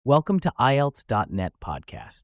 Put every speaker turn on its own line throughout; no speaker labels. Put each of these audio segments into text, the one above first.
Welcome to IELTS.net podcast.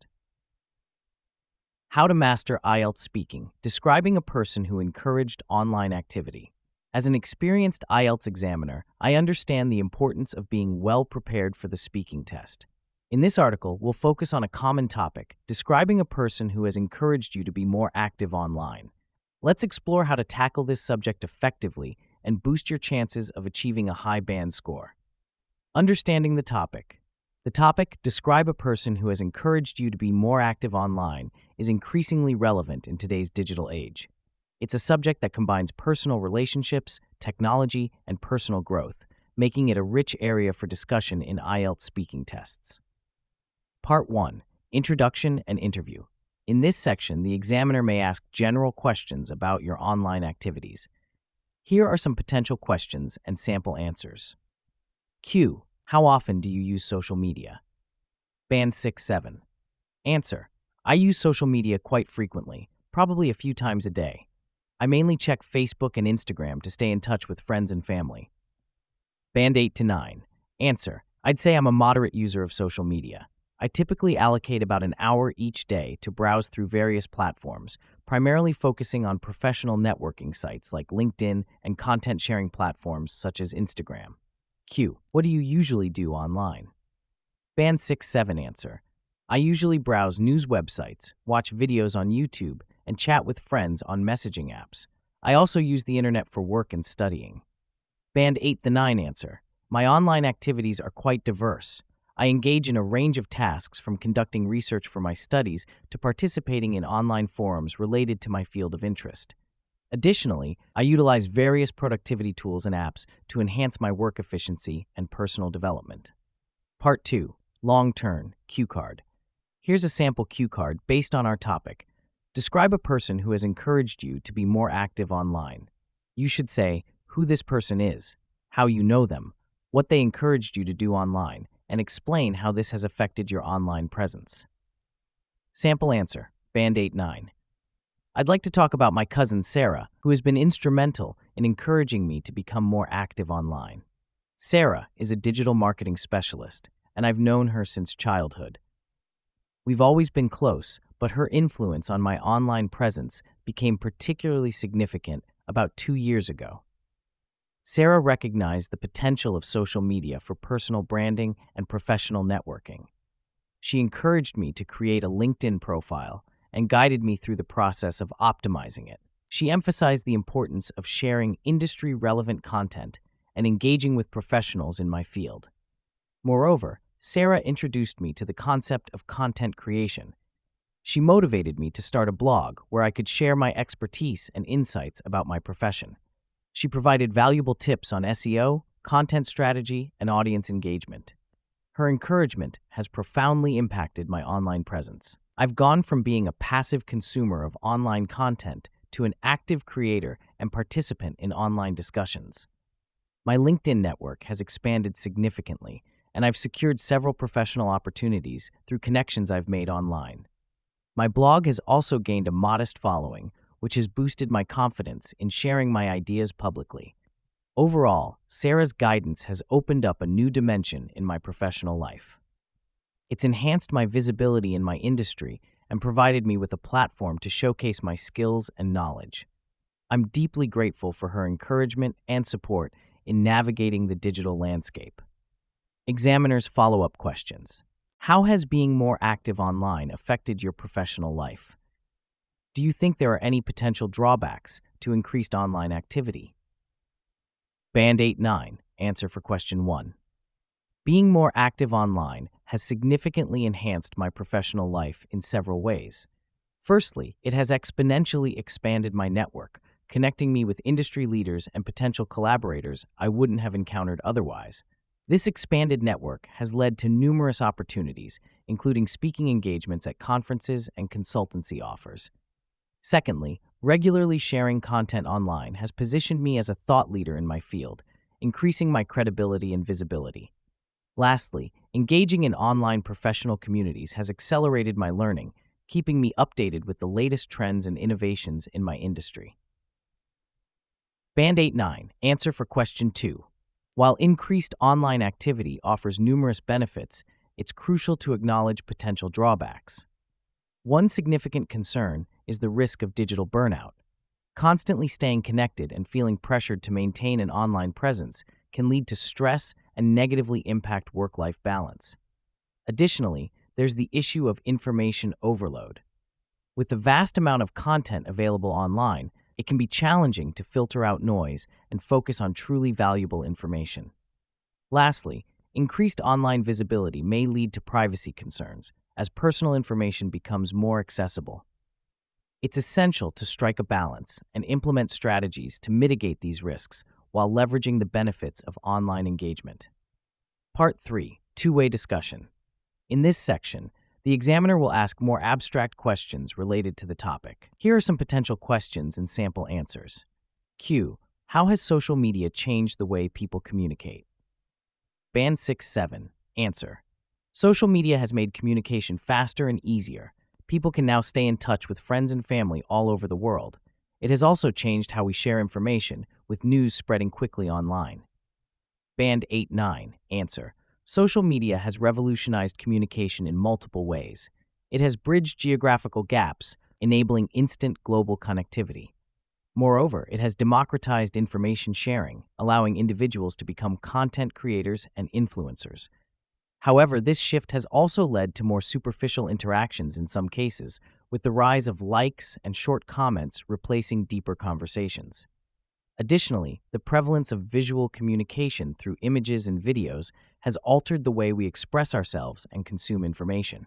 How to master IELTS speaking, describing a person who encouraged online activity. As an experienced IELTS examiner, I understand the importance of being well prepared for the speaking test. In this article, we'll focus on a common topic, describing a person who has encouraged you to be more active online. Let's explore how to tackle this subject effectively and boost your chances of achieving a high band score. Understanding the topic. The topic, describe a person who has encouraged you to be more active online, is increasingly relevant in today's digital age. It's a subject that combines personal relationships, technology, and personal growth, making it a rich area for discussion in IELTS speaking tests. Part 1. Introduction and Interview. In this section, the examiner may ask general questions about your online activities. Here are some potential questions and sample answers. Q. How often do you use social media? Band 6-7. Answer. I use social media quite frequently, probably a few times a day. I mainly check Facebook and Instagram to stay in touch with friends and family. Band 8-9. Answer. I'd say I'm a moderate user of social media. I typically allocate about an hour each day to browse through various platforms, primarily focusing on professional networking sites like LinkedIn and content-sharing platforms such as Instagram. Q. What do you usually do online? Band 6-7 answer. I usually browse news websites, watch videos on YouTube, and chat with friends on messaging apps. I also use the internet for work and studying. Band 8-9 answer. My online activities are quite diverse. I engage in a range of tasks from conducting research for my studies to participating in online forums related to my field of interest. Additionally, I utilize various productivity tools and apps to enhance my work efficiency and personal development. Part 2. Long-term cue card. Here's a sample cue card based on our topic. Describe a person who has encouraged you to be more active online. You should say who this person is, how you know them, what they encouraged you to do online, and explain how this has affected your online presence. Sample answer. Band 8-9. I'd like to talk about my cousin Sarah, who has been instrumental in encouraging me to become more active online. Sarah is a digital marketing specialist, and I've known her since childhood. We've always been close, but her influence on my online presence became particularly significant about 2 years ago. Sarah recognized the potential of social media for personal branding and professional networking. She encouraged me to create a LinkedIn profile and guided me through the process of optimizing it. She emphasized the importance of sharing industry-relevant content and engaging with professionals in my field. Moreover, Sarah introduced me to the concept of content creation. She motivated me to start a blog where I could share my expertise and insights about my profession. She provided valuable tips on SEO, content strategy, and audience engagement. Her encouragement has profoundly impacted my online presence. I've gone from being a passive consumer of online content to an active creator and participant in online discussions. My LinkedIn network has expanded significantly, and I've secured several professional opportunities through connections I've made online. My blog has also gained a modest following, which has boosted my confidence in sharing my ideas publicly. Overall, Sarah's guidance has opened up a new dimension in my professional life. It's enhanced my visibility in my industry and provided me with a platform to showcase my skills and knowledge. I'm deeply grateful for her encouragement and support in navigating the digital landscape. Examiner's follow-up questions. How has being more active online affected your professional life? Do you think there are any potential drawbacks to increased online activity? Band 8-9, answer for question 1. Being more active online has significantly enhanced my professional life in several ways. Firstly, it has exponentially expanded my network, connecting me with industry leaders and potential collaborators I wouldn't have encountered otherwise. This expanded network has led to numerous opportunities, including speaking engagements at conferences and consultancy offers. Secondly, regularly sharing content online has positioned me as a thought leader in my field, increasing my credibility and visibility. Lastly, engaging in online professional communities has accelerated my learning, keeping me updated with the latest trends and innovations in my industry. Band 8-9, answer for question 2. While increased online activity offers numerous benefits, it's crucial to acknowledge potential drawbacks. One significant concern is the risk of digital burnout. Constantly staying connected and feeling pressured to maintain an online presence can lead to stress and negatively impact work-life balance. Additionally, there's the issue of information overload. With the vast amount of content available online, it can be challenging to filter out noise and focus on truly valuable information. Lastly, increased online visibility may lead to privacy concerns as personal information becomes more accessible. It's essential to strike a balance and implement strategies to mitigate these risks while leveraging the benefits of online engagement. Part 3. Two-way discussion. In this section, the examiner will ask more abstract questions related to the topic. Here are some potential questions and sample answers. Q. How has social media changed the way people communicate? Band 6-7. Answer. Social media has made communication faster and easier. People can now stay in touch with friends and family all over the world. It has also changed how we share information, with news spreading quickly online. Band 8-9. Answer. Social media has revolutionized communication in multiple ways. It has bridged geographical gaps, enabling instant global connectivity. Moreover, it has democratized information sharing, allowing individuals to become content creators and influencers. However, this shift has also led to more superficial interactions in some cases, with the rise of likes and short comments replacing deeper conversations. Additionally, the prevalence of visual communication through images and videos has altered the way we express ourselves and consume information.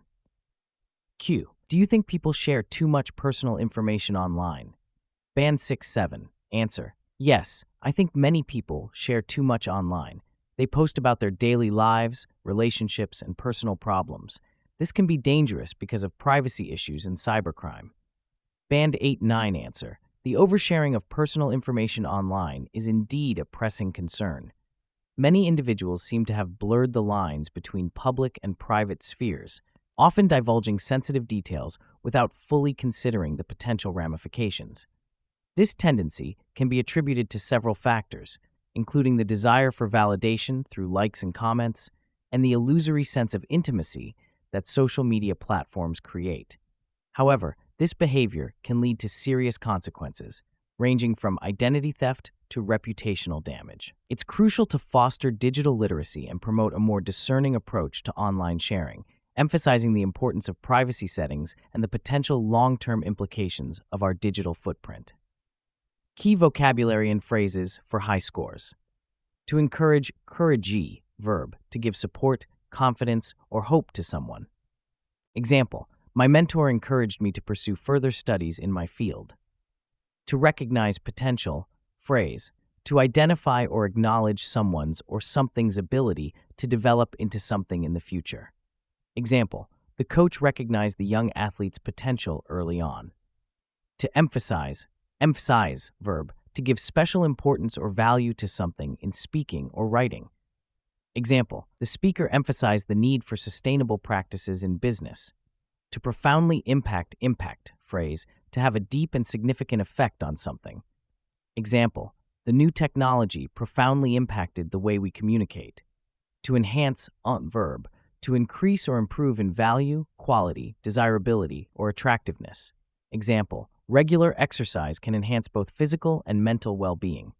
Q. Do you think people share too much personal information online? Band 6-7. Answer. Yes, I think many people share too much online. They post about their daily lives, relationships, and personal problems. This can be dangerous because of privacy issues and cybercrime. Band 8-9. Answer. The oversharing of personal information online is indeed a pressing concern. Many individuals seem to have blurred the lines between public and private spheres, often divulging sensitive details without fully considering the potential ramifications. This tendency can be attributed to several factors, including the desire for validation through likes and comments, and the illusory sense of intimacy that social media platforms create. However, this behavior can lead to serious consequences, ranging from identity theft to reputational damage. It's crucial to foster digital literacy and promote a more discerning approach to online sharing, emphasizing the importance of privacy settings and the potential long-term implications of our digital footprint. Key vocabulary and phrases for high scores. To encourage, courage, verb, to give support, confidence, or hope to someone. Example, my mentor encouraged me to pursue further studies in my field. To recognize potential, phrase, to identify or acknowledge someone's or something's ability to develop into something in the future. Example, the coach recognized the young athlete's potential early on. To emphasize, verb, to give special importance or value to something in speaking or writing. Example, the speaker emphasized the need for sustainable practices in business. To profoundly impact, phrase, to have a deep and significant effect on something. Example, the new technology profoundly impacted the way we communicate. To enhance, verb, to increase or improve in value, quality, desirability, or attractiveness. Example, regular exercise can enhance both physical and mental well-being.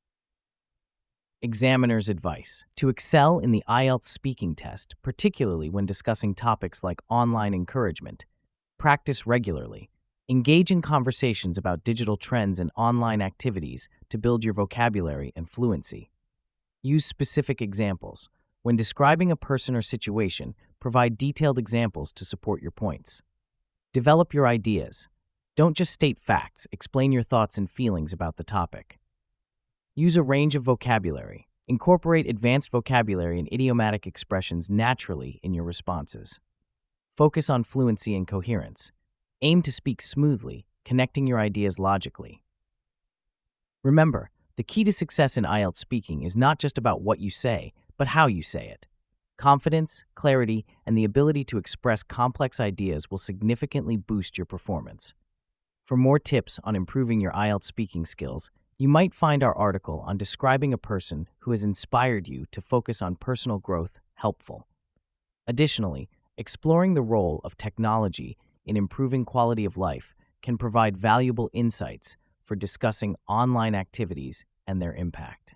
Examiner's advice. To excel in the IELTS speaking test, particularly when discussing topics like online encouragement, practice regularly. Engage in conversations about digital trends and online activities to build your vocabulary and fluency. Use specific examples. When describing a person or situation, provide detailed examples to support your points. Develop your ideas. Don't just state facts, explain your thoughts and feelings about the topic. Use a range of vocabulary. Incorporate advanced vocabulary and idiomatic expressions naturally in your responses. Focus on fluency and coherence. Aim to speak smoothly, connecting your ideas logically. Remember, the key to success in IELTS speaking is not just about what you say, but how you say it. Confidence, clarity, and the ability to express complex ideas will significantly boost your performance. For more tips on improving your IELTS speaking skills, you might find our article on describing a person who has inspired you to focus on personal growth helpful. Additionally, exploring the role of technology in improving quality of life can provide valuable insights for discussing online activities and their impact.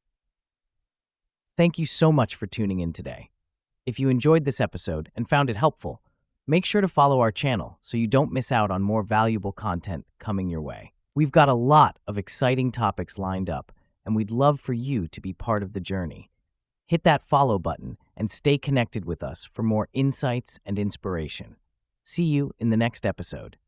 Thank you so much for tuning in today. If you enjoyed this episode and found it helpful, make sure to follow our channel so you don't miss out on more valuable content coming your way. We've got a lot of exciting topics lined up, and we'd love for you to be part of the journey. Hit that follow button and stay connected with us for more insights and inspiration. See you in the next episode.